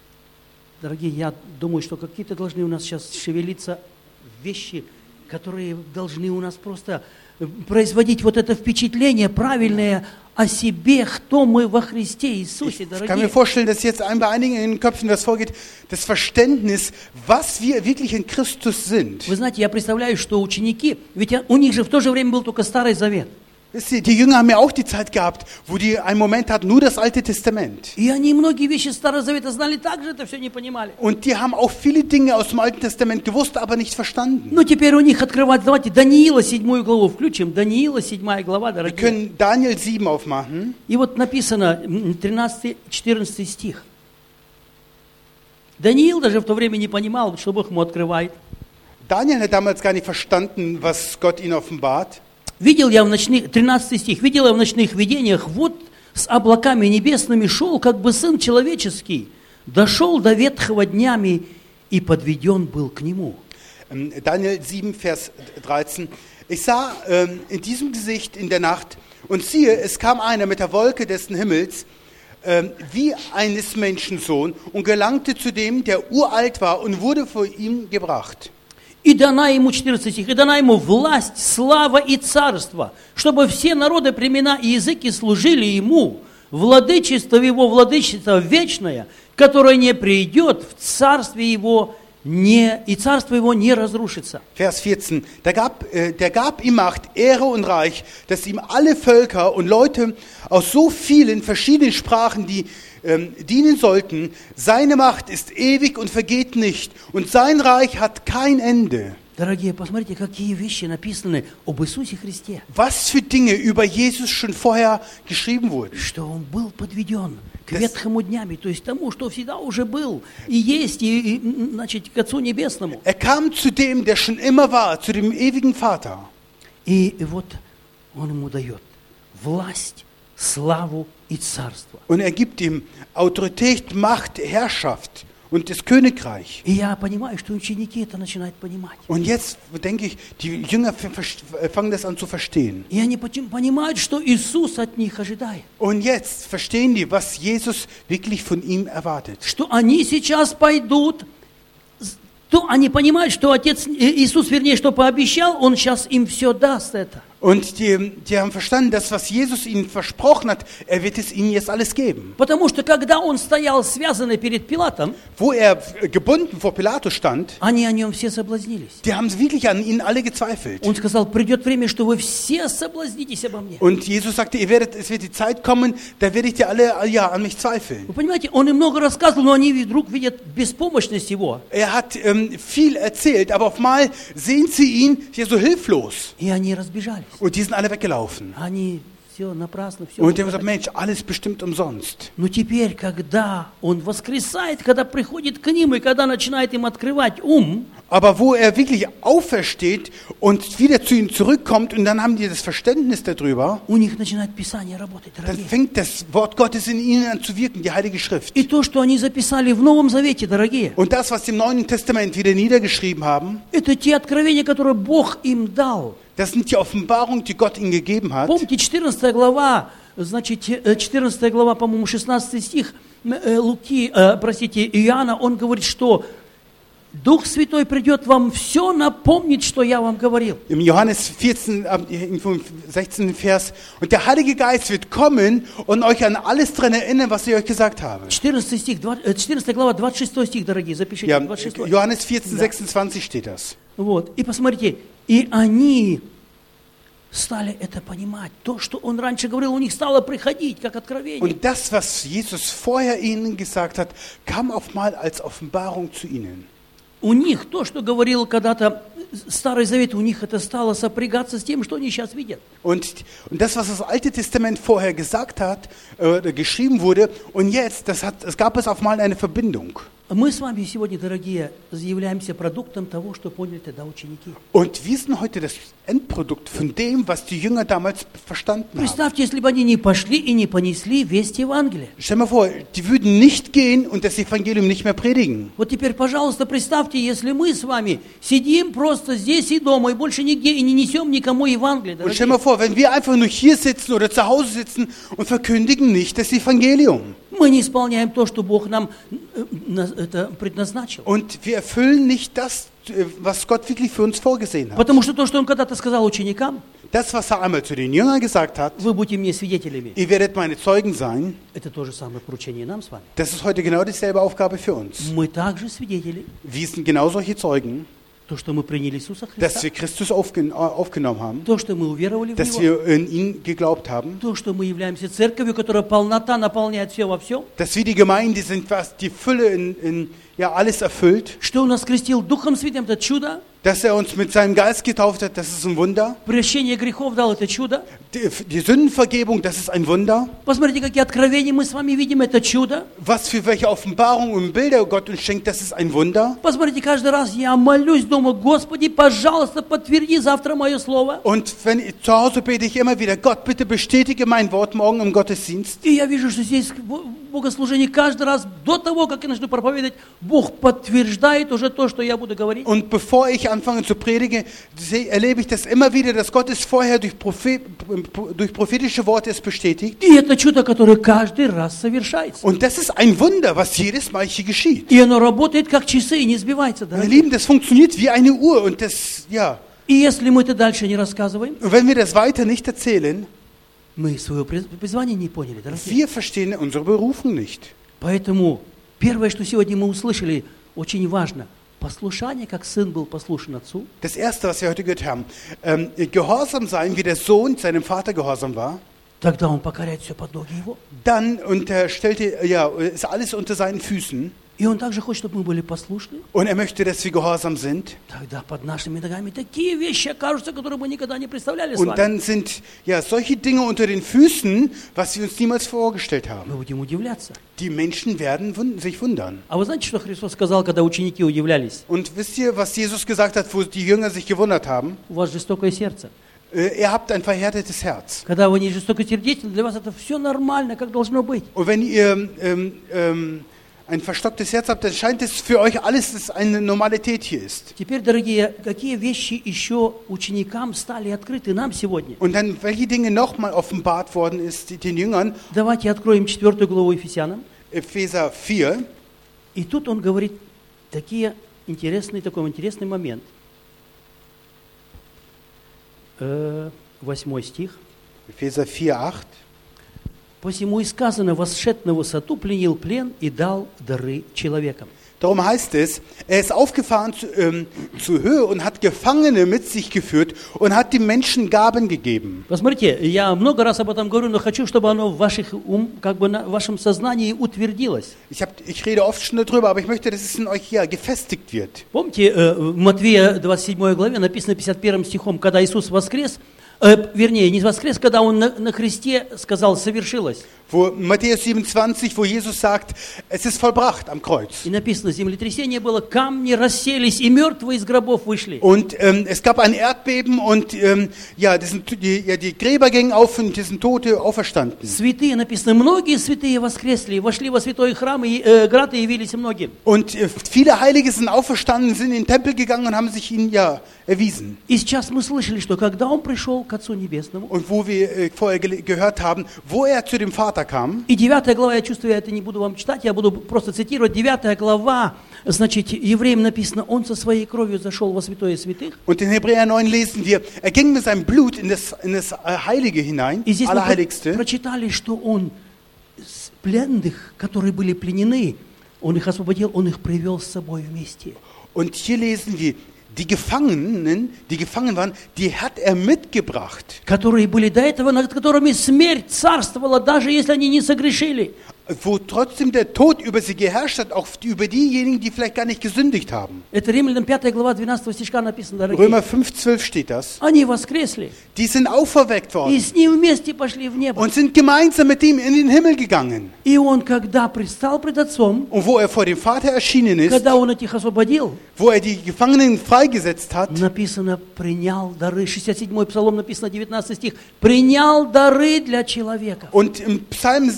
Дорогие, я думаю, что какие-то должны у нас сейчас шевелиться вещи, которые должны у нас просто производить вот это впечатление правильное о себе, кто мы во Христе Иисусе, Ich kann mir дорогие. vorstellen, dass jetzt bei einigen in den Köpfen das vorgeht, das Verständnis, was wir wirklich in Christus sind. Вы знаете, я представляю, что ученики, ведь у них же в то же время был только Старый Завет. Wisst ihr, die Jünger haben ja auch die Zeit gehabt, wo die einen Moment hatten, nur das Alte Testament. И они многие вещи Старого Завета знали, так же это все не понимали. Und die haben auch viele Dinge aus dem Alten Testament gewusst, aber nicht verstanden. Но теперь у них открывать, давайте Даниила 7 главу включим. Даниила 7 глава, Wir дорогие. können Daniel 7 aufmachen. И вот написано 13-14 стих. Даниил даже в то время не понимал, что Бог ему открывает. Daniel hat damals gar nicht verstanden, was Gott ihn offenbart. Видел я в ночных, 13 стих, видел я в ночных видениях, вот с облаками небесными шел, как бы Сын Человеческий, дошел до ветхого днями и подведен был к Нему. Daniel 7, Vers 13. Ich sah in diesem Gesicht in der Nacht, und siehe, es kam einer mit der Wolke dessen Himmels, wie eines Menschensohn, und gelangte zu dem, der uralt war, und wurde vor ihm gebracht. И дана ему, 14 стих, и дана ему власть, слава и царство, чтобы все народы, племена и языки служили ему, владычество его, владычество вечное, которое не придет в царстве его, и царство его не разрушится. Vers 14. Der gab ihm Macht, Ehre und Reich, dass ihm alle Völker und Leute aus so vielen verschiedenen Sprachen, die dienen sollten. Seine Macht ist ewig und vergeht nicht, und sein Reich hat kein Ende. Дорогие, посмотрите, какие вещи написаны об Иисусе Христе. Was für Dinge über Jesus schon vorher geschrieben wurden. Что Он был подведен к ветхому днями, то есть тому, что всегда уже был, и есть, значит, к Отцу Небесному. Er kam zu dem, der schon immer war, zu dem ewigen Vater. И вот Он ему дает власть, славу и царство. Und er gibt ihm Autorität, Macht, Herrschaft und das Königreich. И я понимаю, что ученики это начинают понимать. Und jetzt denke ich, die Jünger fangen das an zu verstehen. И они понимают, что Иисус от них ожидает. Und jetzt verstehen die, was Jesus wirklich von ihm erwartet. Что они сейчас пойдут то они понимают, что Отец Иисус, вернее, что пообещал, Он сейчас им все даст это. Und die haben verstanden, dass was Jesus ihnen versprochen hat, er wird es ihnen jetzt alles geben. Потому что когда Он стоял связанный перед Пилатом, Wo er gebunden vor Pilatus stand, они о Нем все соблазнились. die haben wirklich an ihnen alle gezweifelt. Он сказал, придет время, что вы все соблазнитесь обо мне. Und Jesus sagte, es wird die Zeit kommen, da werde ich dir alle an mich zweifeln. Вы понимаете, Он им много рассказывал, но они вдруг видят беспомощность Его. Er hat viel erzählt, aber auf einmal sehen sie ihn hier so hilflos. И они разбежались. Und die sind alle weggelaufen. Они все напрасно, все. Und die haben gesagt, Mensch, alles bestimmt umsonst. Но теперь, когда Он воскресает, когда приходит к ним и когда начинает им открывать ум, Aber wo er wirklich aufersteht und wieder zu ihnen zurückkommt und dann haben die das Verständnis darüber, у них начинает Писание работать, dann дорогие. fängt das Wort Gottes in ihnen an zu wirken, die Heilige Schrift. И то, что они записали в Новом Завете, дорогие, Und das, was sie im Neuen Testament wieder niedergeschrieben haben, это те откровения, которые Бог им дал. das sind die Offenbarungen, die Gott ihnen gegeben hat. Помните, 14 глава, значит, 14 глава, по-моему, 16 стих Иоанна, он говорит, что Дух Святой придет вам все напомнить, что я вам говорил. Im Johannes 14, 16. Vers, und der Heilige Geist wird kommen und euch an alles daran erinnern, was ich euch gesagt habe. 14 глава, 26 стих, дорогие, запишите. Ja, 26. Johannes 14, 26 steht das. Вот, и посмотрите, и они стали это понимать. То, что он раньше говорил, у них стало приходить, как откровение. Und das, was Jesus vorher ihnen gesagt hat, kam auf einmal als Offenbarung zu ihnen. У них то, что говорил когда-то Старый Завет, у них это стало сопрягаться с тем, что они сейчас видят. Und das, was das Alte Testament vorher gesagt hat, geschrieben wurde, und jetzt, es gab es auf einmal eine Verbindung. Мы с вами сегодня, дорогие, являемся продуктом того, что поняли тогда ученики. Und wir sind heute das Endprodukt von dem, was die Jünger damals verstanden haben. Представьте, если бы они не пошли и не понесли весть Евангелия. Stell dir mal vor, die würden nicht gehen und das Evangelium nicht mehr predigen. Вот теперь, пожалуйста, представьте, если мы с вами сидим просто здесь и дома, и больше нигде, и не несем никому Евангелие. Und stell dir mal vor, wenn wir einfach nur hier sitzen oder zu Hause sitzen und verkündigen nicht das Evangelium. Мы не исполняем то, что Бог нам это предназначил. Und wir erfüllen nicht das, was Gott wirklich für uns vorgesehen hat. Потому что то, что Он когда-то сказал ученикам, Das, was er einmal zu den Jüngern gesagt hat, вы будете мне свидетелями. ihr werdet meine Zeugen sein, Это то же самое поручение нам с вами. das ist heute genau dieselbe Aufgabe für uns. Мы также свидетели, Wir sind genau solche Zeugen, то, что мы приняли Иисуса dass Христа, wir Christus aufgenommen haben, то, что мы уверовали в dass Него, wir in ihn geglaubt haben, то, что мы являемся церковью, которая полнота наполняет все во всем, dass wir die Gemeinde sind, was die Fülle in alles erfüllt, что Он нас крестил Духом Святым, это чудо, dass er uns mit seinem Geist getauft hat, das ist ein Wunder, прощение грехов дал, это чудо. die Sündenvergebung, das ist ein Wunder, Посмотрите, какие откровения мы с вами видим, это чудо. was für welche Offenbarungen und Bilder Gott uns schenkt, das ist ein Wunder. Посмотрите, каждый раз я молюсь дома, Господи, пожалуйста, подтверди завтра мое слово. Und zu Hause bete ich immer wieder, Gott, bitte bestätige mein Wort morgen im Gottesdienst. И я вижу, что здесь в богослужении каждый раз, до того, как я начну проповедовать, Бог подтверждает уже то, что я буду говорить. Und bevor ich anfange zu predigen, erlebe ich das immer wieder, dass Gott es vorher durch prophetische Worte es bestätigt. И это чудо, которое каждый раз совершается. Und das ist ein Wunder, was jedes Mal hier geschieht. И оно работает как часы и не сбивается. Meine Lieben, das funktioniert wie eine Uhr und das, ja. И если мы это дальше не рассказываем, Und wenn wir das weiter nicht erzählen, мы свое призвание не поняли, дорогие. wir verstehen unsere Berufung nicht. Поэтому первое, что сегодня мы услышали, очень важно. Послушание, как сын был послушен отцу. Das Erste, was wir heute gehört haben, Gehorsam sein, wie der Sohn seinem Vater gehorsam war. Тогда он покоряет все под ноги его. Dann ist alles unter seinen Füßen. И он также хочет, чтобы мы были послушны. Und er möchte, dass wir gehorsam sind. Тогда под нашими ногами такие вещи окажутся, которые мы никогда не представляли с Und вами. dann sind solche Dinge unter den Füßen, was wir uns niemals vorgestellt haben. Мы будем удивляться. Die Menschen werden sich wundern. А вы знаете, что Христос сказал, когда ученики удивлялись? Und wisst ihr, was Jesus gesagt hat, wo die Jünger sich gewundert haben? У вас жестокое сердце. Ihr habt ein verhärtetes Herz. Когда вы не жестокосердечны, для вас это все нормально, как должно быть. Und wenn ihr ein verstocktes Herz habt, dann scheint es für euch alles, dass eine Normalität hier ist. Теперь, дорогие, какие вещи еще ученикам стали открыты нам сегодня? Und dann, welche Dinge nochmal offenbart worden ist den Jüngern, Давайте откроем 4 главу Ефесянам. Epheser 4. И тут он говорит такие интересный момент. 8 стих. Epheser 4,8. «Посему и сказано, восшед на высоту, пленил плен и дал дары человекам». Darum heißt es, er ist aufgefahren zur Höhe und hat Gefangene mit sich geführt und hat den Menschen Gaben gegeben. Посмотрите, я много раз об этом говорю, но хочу, чтобы оно в вашем сознании утвердилось. Ich rede oft schon darüber, aber ich möchte, dass es in euch ja gefestigt wird. Помните, в Матвея 27 главе написано 51 стихом, когда Иисус воскрес, вернее, не воскрес, когда Он на кресте сказал «совершилось». Wo Matthäus 27, wo Jesus sagt, es ist vollbracht am Kreuz. И написано, землетрясение было, камни расселись, и мертвые из гробов вышли. Und es gab ein Erdbeben und die Gräber gingen auf und es sind Tote auferstanden. Святые, написано, многие святые воскресли, вошли во святой храм, и град и явились многим. Und viele Heilige sind auferstanden, sind in den Tempel gegangen und haben sich ihnen erwiesen. И сейчас мы слышали, что когда Он пришел к Отцу Небесному, Und wo wir vorher gehört haben, wo er zu dem Vater kam. И 9 глава, я чувствую, я это не буду вам читать, я буду просто цитировать. 9 глава, значит, евреям написано, Он со своей кровью зашел во святое святых. Und in Hebräer 9 lesen wir, er ging mit seinem Blut in das Heilige hinein, И здесь мы Allerheiligste. прочитали, что Он с пленных, которые были пленены, Он их освободил, Он их привел с собой вместе. Und hier lesen wir, die Gefangenen, die gefangen waren, die hat er mitgebracht. Которые были до этого, над которыми смерть царствовала, даже если они не согрешили. Wo trotzdem der Tod über sie geherrscht hat, auch über diejenigen, die vielleicht gar nicht gesündigt haben. Это Римлянам 5 глава 12 стишка написано, Römer дорогие. 5,12 steht das. Они воскресли Die sind auferweckt и worden с Ним вместе пошли в небо. und sind gemeinsam mit ihm in den Himmel gegangen. И Он, когда предстал пред Отцом, Und wo er vor dem Vater erschienen ist, когда Он этих освободил, wo er die Gefangenen freigesetzt hat, написано, принял дары. 67-й Псалом написано, 19 стих. Принял дары для человека. und im Psalm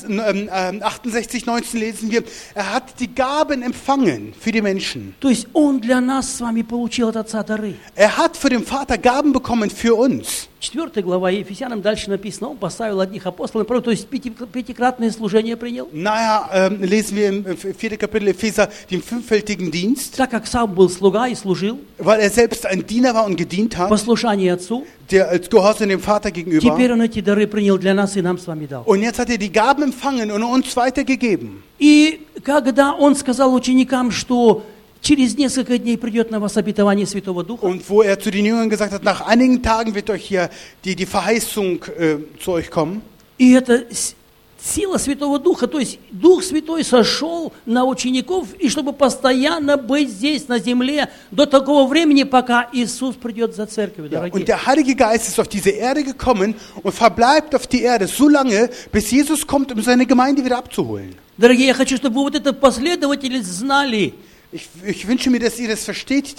68,19 lesen wir, er hat die Gaben empfangen für die Menschen. То есть Он для нас с вами получил от Отца дары. Er hat für den Vater Gaben bekommen für uns. 4 глава Ефесянам дальше написано, Он поставил одних апостолов, то есть пятикратное служение принял. Naja, lesen wir im 4. Kapitel Epheser den fünffältigen Dienst, Так как сам был слуга и служил, weil er selbst ein Diener war und gedient hat, послушание Отцу, der als Gehorsam dem Vater gegenüber. теперь Он эти дары принял для нас и нам с вами дал. Und jetzt hat er die Gaben empfangen und uns weitergegeben. И когда Он сказал ученикам, что через несколько дней придет на вас обетование Святого Духа, Und wo er zu den Jüngern gesagt hat, nach einigen Tagen wird euch hier die Verheißung zu euch kommen. и это сила Святого Духа, то есть Дух Святой сошел на учеников, и чтобы постоянно быть здесь, на земле, до такого времени, пока Иисус придет за церковью, Ja, дорогие. und der Heilige Geist ist auf diese Erde gekommen und verbleibt auf die Erde so lange, bis Jesus kommt, um seine Gemeinde wieder abzuholen. Дорогие, я хочу, чтобы вы вот это последовательность знали. Ich wünsche mir, dass ihr das versteht,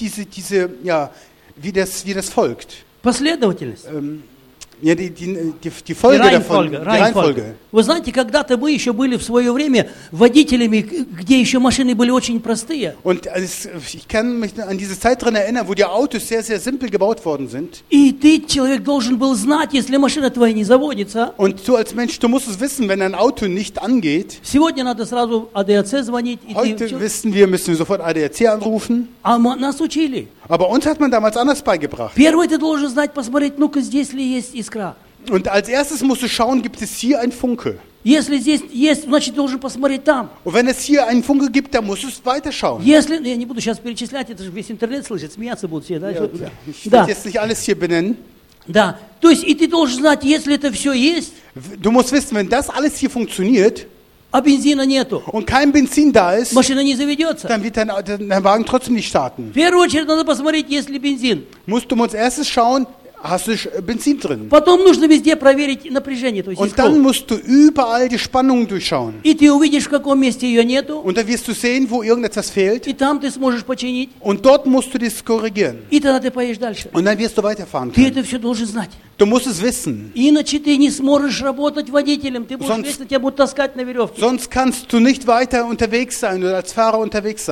wie das folgt. Последовательность. Ja, die Folge davon, die Reihenfolge. Вы знаете, когда-то мы еще были в свое время водителями, где еще машины были очень простые. Und ich kann mich an diese Zeit daran erinnern, wo die Autos sehr, sehr simpel gebaut worden sind. И ты, человек, должен был знать, если машина твоя не заводится. Und du als Mensch, du musst es wissen, wenn ein Auto nicht angeht. Сегодня надо сразу АДАЦ звонить. Heute müssen wir sofort ADAC anrufen. А нас учили. Aber uns hat man damals anders beigebracht. Первое, ты должен знать, посмотреть, ну-ка, здесь ли есть искра. Und als erstes musst du schauen, gibt es hier einen Funke. Если здесь есть, значит, должен посмотреть там. Und wenn es hier einen Funke gibt, dann musst du es weiterschauen. Если, я не буду сейчас перечислять, это же весь интернет слышит, смеяться будут все. Да, Ja, ich will да, jetzt nicht alles hier benennen. да. То есть, и ты должен знать, если это все есть, Du musst wissen, wenn das alles hier funktioniert а бензина нету, und kein Benzin da ist, машина не заведется. dann wird dein Wagen trotzdem nicht starten. В первую очередь надо посмотреть, есть ли бензин. Musst du als erstes schauen, hast du Benzin drin. Потом нужно везде проверить напряжение, то есть Und dann искру. musst du überall die Spannungen durchschauen. И ты увидишь, в каком месте ее нету, Und dann wirst du sehen, wo irgendetwas fehlt. и там ты сможешь починить, Und dort musst du das korrigieren. и тогда ты поедешь дальше. Und dann wirst du weiterfahren Ты können. это все должен знать. Du musst es wissen. Иначе ты не сможешь работать водителем, ты будешь Sonst- вечно тебя будут таскать на веревке. Sonst kannst du nicht weiter unterwegs sein oder als Fahrer unterwegs sein.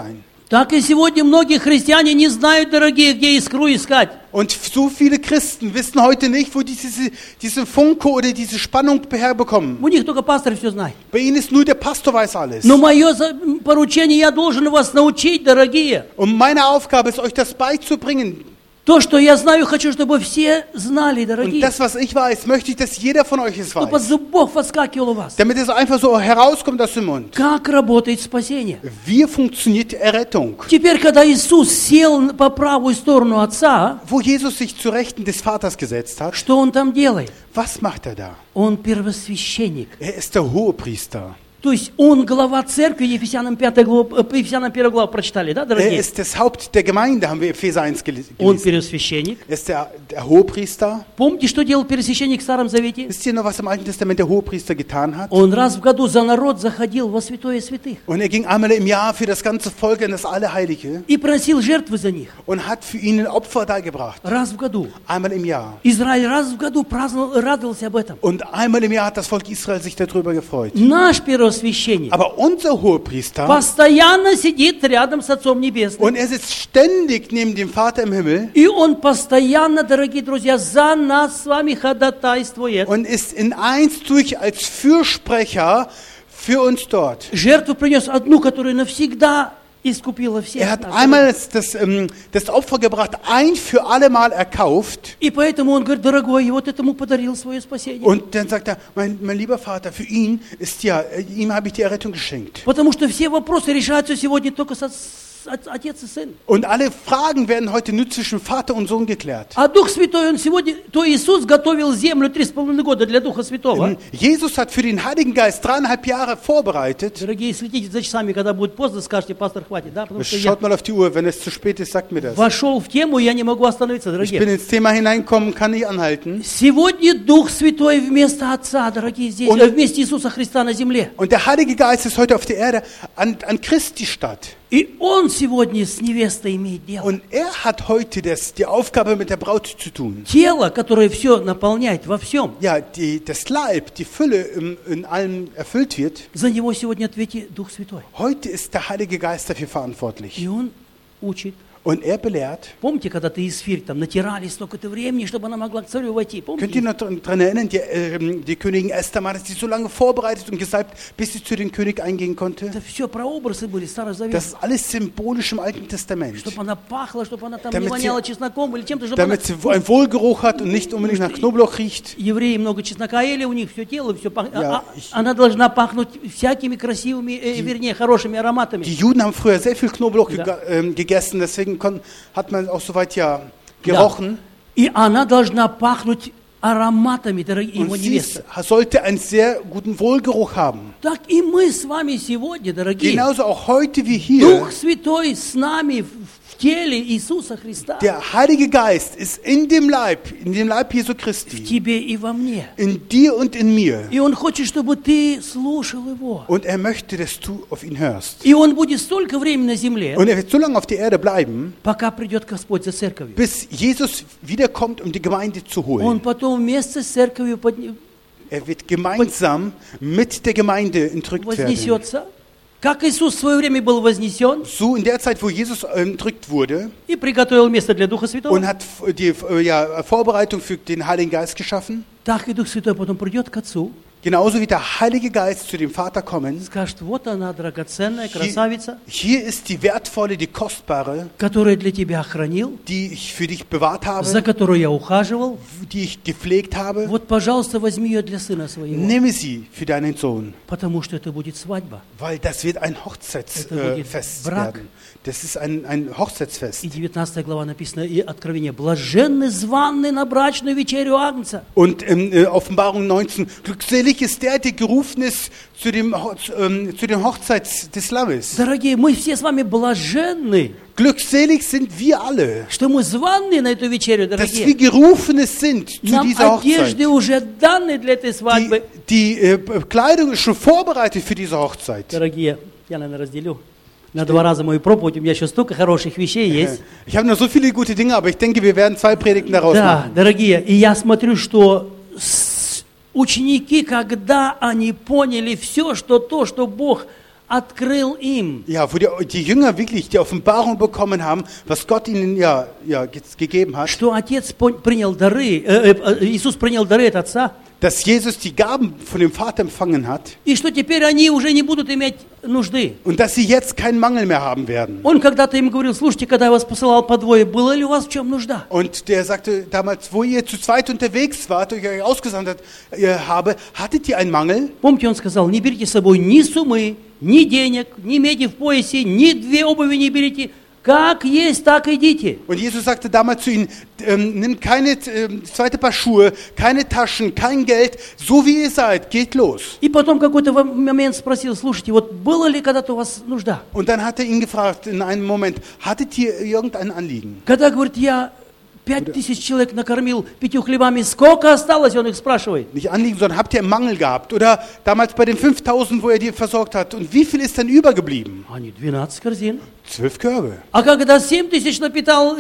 Так и сегодня многие христиане не знают, дорогие, где искру искать. Und so viele Christen wissen heute nicht, wo diese Funke oder diese Spannung herbekommen. У них только пастор все знает. Bei ihnen ist nur der Pastor weiß alles. Но мое поручение, я должен вас научить, дорогие. Und meine Aufgabe ist, euch das beizubringen. То, что я знаю, хочу, чтобы все знали, Und дорогие. das, was ich weiß, möchte ich, dass jeder von euch es Чтобы от weiß. зубов выскакивало у вас. Damit es einfach so herauskommt aus dem Mund. Как работает спасение? Wie funktioniert Errettung? Теперь, когда Иисус сел по правую сторону Отца, Wo Jesus sich zu Rechten des Vaters gesetzt hat, что Он там делает? was macht er da? Он первосвященник. Er ist der Hohepriester. То есть Он глава церкви, Ефесянам 1 главу прочитали, да, Er дорогие? ist das Haupt der Gemeinde, haben wir Epheser 1 Он gelesen. первосвященник. Er ist der Hohepriester. Помните, что делал первосвященник в Старом Завете? Wisst ihr noch, was im Alten Testament der Hohepriester getan hat? Он раз в году за народ заходил во святое святых Und er ging einmal im Jahr für das ganze Volk in das Allerheilige и просил жертвы за них. und hat für ihnen Opfer dargebracht. Раз в году. Einmal im Jahr. Израиль раз в году праздновал, радовался об этом. Und einmal im Jahr hat das Volk Israel sich darüber gefreut. Наш первосвященник Aber unser Hohepriester, постоянно сидит рядом с Отцом Небесным. und er sitzt ständig neben dem Vater im Himmel И он постоянно, дорогие друзья, за нас с вами ходатайствует. und ist in eins durch als Fürsprecher für uns dort. Жертву принес одну, которая навсегда искупила всех Er hat нас. einmal das Opfer gebracht, ein für alle Mal erkauft. И поэтому он говорит, дорогой, и вот этому подарил свое спасение. Und dann sagt er, mein lieber Vater, für ihn ist ihm habe ich die Errettung geschenkt. Потому что все вопросы решаются сегодня только Отец и Сын. Und alle Fragen werden heute nur zwischen Vater und Sohn geklärt. А Дух Святой, он сегодня, то Иисус готовил землю 3,5 года для Духа Святого. Jesus hat für den Heiligen Geist 3,5 Jahre vorbereitet. Дорогие, следите за часами, когда будет поздно, скажете, пастор, хватит, да? Потому что я Schaut mal auf die Uhr, wenn es zu spät ist, sagt mir das. вошел в тему, и я не могу остановиться, Ich дорогие. bin ins Thema hineinkommen, kann nicht anhalten. Сегодня Дух Святой вместо Отца, дорогие, здесь, вместе Иисуса Христа на земле. Und der Heilige Geist ist heute auf der Erde an Christi statt. И Он сегодня с невестой имеет дело. Und er hat heute die Aufgabe mit der Braut zu tun. Тело, которое все наполняет во всем. Ja, das Leib, die Fülle in allem erfüllt wird. За него сегодня ответит Дух Святой. Heute ist der Heilige Geist dafür verantwortlich. И Он учит. Und er belehrt. Помните, когда ты Исфирь там натирали столько-то времени, чтобы она могла к царю войти? Könnt ihr Помните? noch daran erinnern, die Königin Esther hat sich so lange vorbereitet und gesalbt, bis sie zu dem König eingehen konnte? Это все прообразы были Старого Завета. Das ist alles symbolisch im Alten Testament. Чтобы она пахла, чтобы она там не Damit воняла чесноком или чем-то, чтобы она... Damit sie einen Wohlgeruch hat und nicht unbedingt nach Knoblauch riecht. Евреи много чеснока ели, у них все тело, все пахнет. Ja, Она должна пахнуть всякими красивыми, вернее, хорошими ароматами. Die Juden haben früher sehr viel Knoblauch Ja. gegessen, deswegen hat man auch soweit gerochen. И она должна пахнуть ароматами, дорогие его Und sie невесты. sollte einen sehr guten Wohlgeruch haben. Так и мы с вами сегодня, дорогие. Genauso auch heute wie hier. Дух Святой с нами в теле Иисуса Христа. Der Heilige Geist ist in dem Leib Jesu В Christi, тебе и во мне. in dir und in mir. И Он хочет, чтобы ты слушал Его. Und er möchte, dass du auf ihn hörst. И Он будет столько времени на земле, Und er wird so lange auf der Erde bleiben, пока придет Господь за церковью. bis Jesus wiederkommt, um die Gemeinde zu Он holen. потом вместе с церковью Er wird gemeinsam mit der Gemeinde entrückt werden. вознесется. Как Иисус в свое время был вознесен So in der Zeit, wo Jesus entrückt wurde и приготовил место для Духа Святого, und hat die Vorbereitung für den Heiligen Geist geschaffen, так и Дух Святой потом придет к Отцу, genauso wird der Heilige Geist zu dem Vater kommen. скажет, вот она, драгоценная красавица, Hier ist die wertvolle, die kostbare, которую я для тебя хранил, die ich für dich bewahrt за habe, которую я ухаживал. die ich gepflegt habe. Вот, пожалуйста, возьми ее для сына своего, Nimm sie für deinen Sohn, потому что это будет свадьба. weil das wird ein Это Hochzeitsfest будет брак. werden. Das ist ein Hochzeitsfest. И 19 глава написано, и Откровение, блаженны званные на брачную вечерю Агнца. Und in Offenbarung 19, glückselig ist der gerufen ist zu dem Hochzeit des Lammes. Дорогие, мы все с вами блаженны, Glückselig sind wir alle, что мы званы на эту вечерю, dass wir дорогие. gerufene sind zu Нам dieser одежды Hochzeit. уже даны для этой свадьбы. Die Kleidung ist schon vorbereitet für diese Hochzeit. Дорогие, я, наверное, разделю на 2 раза мою проповедь. У меня еще столько хороших вещей есть. Ich habe noch so viele gute Dinge, aber ich denke, wir werden 2 Predigten daraus Да, machen. дорогие, и я смотрю, что ученики, когда они поняли все, что то, что Бог открыл им. Ja, wo die Jünger wirklich die Offenbarung bekommen haben, was Gott ihnen gegeben hat, Что Отец принял дары, Иисус принял дары от Отца, dass Jesus die Gaben von dem Vater empfangen hat и что теперь они уже не будут иметь нужды. und dass sie jetzt keinen Mangel mehr haben werden. Он когда-то им говорил, слушайте, когда я вас посылал по двое, было ли у вас в чем нужда? Und der sagte damals, wo ihr zu zweit unterwegs wart, euch ausgesandt habe, hattet ihr einen Mangel? Помните, он сказал, не берите с собой ни суммы, ни денег, ни меди в поясе, ни две обуви не берите. Как есть, так идите. Und Jesus sagte damals zu ihnen, nimmt keine zweite Paar Schuhe, keine Taschen, kein Geld, so wie ihr seid, geht los. И потом какой-то момент спросил, слушайте, вот было ли когда-то у вас нужда? Und dann hat er ihn gefragt in einem Moment, hattet ihr irgendein Anliegen? Когда, говорит, я 5000 человек накормил 5 хлебами, сколько осталось, он их спрашивает. Nicht Anliegen, sondern habt ihr einen Mangel gehabt? Oder damals bei den 5000, wo er die versorgt hat, und wie viel ist dann übergeblieben? Они 12 корзин. 12 Körbe. А когда 7000 напитал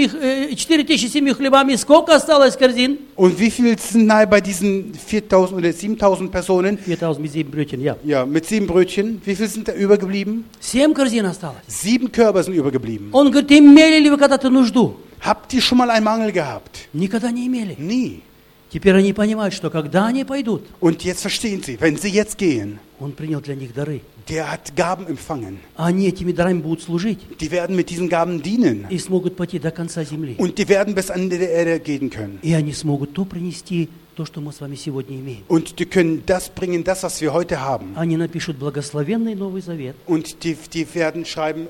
4000 7 хлебами, сколько осталось корзин? Und wie viel sind nahe bei diesen 4000 oder 7000 Personen? 4000 mit 7 Brötchen, ja. Ja, mit 7 Brötchen. Wie viel sind da übergeblieben? 7 корзин осталось. 7 Körbe sind übergeblieben. Он говорит, имели ли вы когда-то нужду? Habt ihr schon mal einen Mangel gehabt? Никогда не имели. Nie. Теперь они понимают, что когда они пойдут, Und jetzt verstehen sie, wenn sie jetzt gehen, он принял для них дары. der hat Gaben empfangen. Они этими дарами будут служить Die werden mit diesen Gaben dienen. и смогут пойти до конца земли. Und die werden bis an der Erde gehen können. И они смогут то принести, то, что мы с вами сегодня имеем. Und die können das bringen, das, was wir heute haben. Они напишут благословенный Новый Завет, Und die werden schreiben,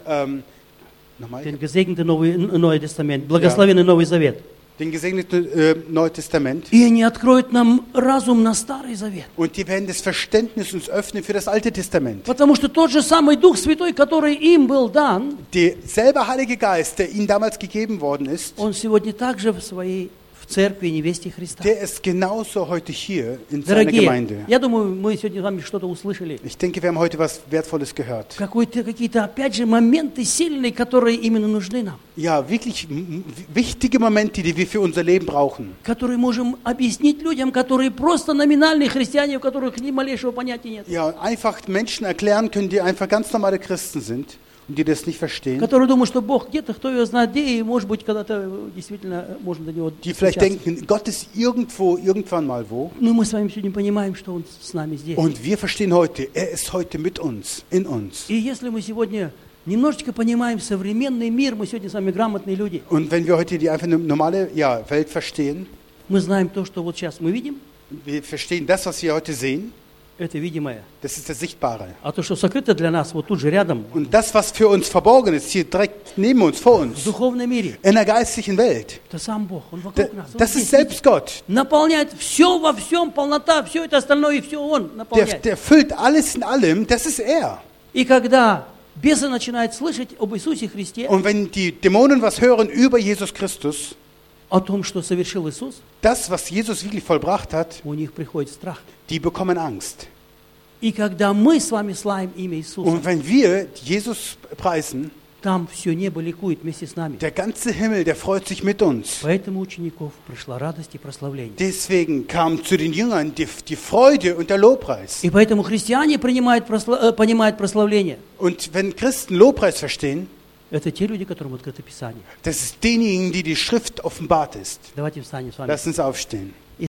nochmal, den gesegneten Новый Тестамент, благословенный Новый Завет. den gesegneten Neuen Testament. И они откроют нам разум на Старый Завет. Und die werden das Verständnis uns öffnen für das Alte Testament. Потому что тот же самый Дух Святой, который им был дан, Derselbe Heilige Geist, der ihnen damals gegeben worden ist, он сегодня также в своей церкви невесте Христа. der ist genauso heute hier in seiner Дорогие, Gemeinde. я думаю, мы сегодня с вами что-то услышали. Ich denke, wir haben heute was Wertvolles gehört. Какие-то, опять же, моменты сильные, которые именно нужны нам. Ja, wirklich wichtige Momente, die wir für unser Leben brauchen. Которые можем объяснить людям, которые просто номинальные христиане, у которых ни малейшего понятия нет. Ja, einfach Menschen erklären können, die einfach ganz normale Christen sind und die das nicht verstehen. Которые думают, что Бог где-то, кто его знает где, и, может быть, когда-то действительно можно до него Die vielleicht достучаться. denken, Gott ist irgendwo, irgendwann mal wo. Но мы с вами сегодня понимаем, что Он с нами здесь. Und wir verstehen heute, er ist heute mit uns, in uns. И если мы сегодня немножечко понимаем современный мир, мы сегодня с вами грамотные люди, Und wenn wir heute die einfach eine normale Welt verstehen, мы знаем то, что вот сейчас мы видим, wir verstehen das, was wir heute sehen, это видимое. das ist das Sichtbare. А то, что сокрыто для нас вот тут же рядом, Und das, was für uns verborgen ist, hier direkt neben uns, vor в uns, духовном мире, in der geistlichen Welt, это сам Бог, Он вокруг нас. Он das здесь, ist selbst Gott. наполняет все во всем, полнота, все это остальное, и все Он наполняет. Der füllt alles in allem, das ist er. И когда бесы начинают слышать об Иисусе Христе, Und wenn die Dämonen was hören über Jesus Christus, о том, что совершил Иисус, das, was Jesus wirklich vollbracht hat, у них приходит страх. die bekommen Angst. И когда мы с вами славим имя Иисуса, Und wenn wir Jesus preisen, там все небо ликует вместе с нами. der ganze Himmel, der freut sich mit uns. Поэтому у учеников пришла радость и прославление. Deswegen kam zu den Jüngern die Freude und der Lobpreis. И поэтому христиане понимают прославление. Und wenn Christen Lobpreis verstehen, Это те люди, которым открыто Писание. das ist denjenigen, die die Schrift offenbart ist. Давайте встанем с вами. Lass uns aufstehen.